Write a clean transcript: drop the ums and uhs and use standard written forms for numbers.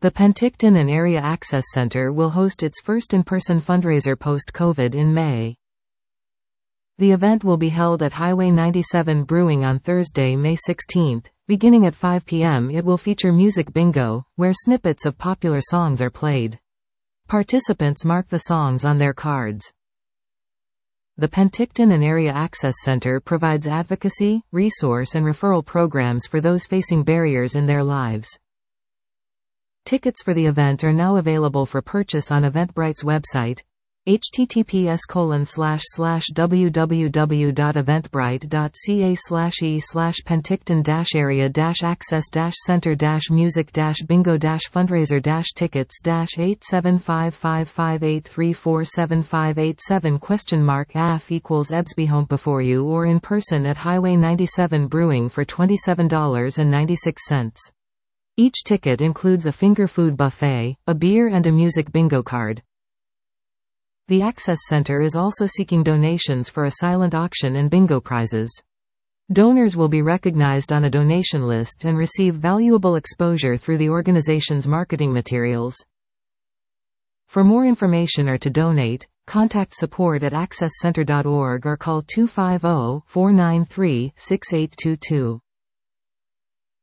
The Penticton and Area Access Center will host its first in-person fundraiser post-COVID in May. The event will be held at Highway 97 Brewing on Thursday, May 16. Beginning at 5 p.m. It will feature music bingo, where snippets of popular songs are played. Participants mark the songs on their cards. The Penticton and Area Access Center provides advocacy, resource and referral programs for those facing barriers in their lives. Tickets for the event are now available for purchase on Eventbrite's website, https://www.eventbrite.ca/e/penticton-area-access-center-music-bingo-fundraiser-tickets-87555834758 AF=EBSB Home Before You or in person at Highway 97 Brewing for $27.96. Each ticket includes a finger food buffet, a beer and a music bingo card. The Access Center is also seeking donations for a silent auction and bingo prizes. Donors will be recognized on a donation list and receive valuable exposure through the organization's marketing materials. For more information or to donate, contact support at accesscenter.org or call 250-493-6822.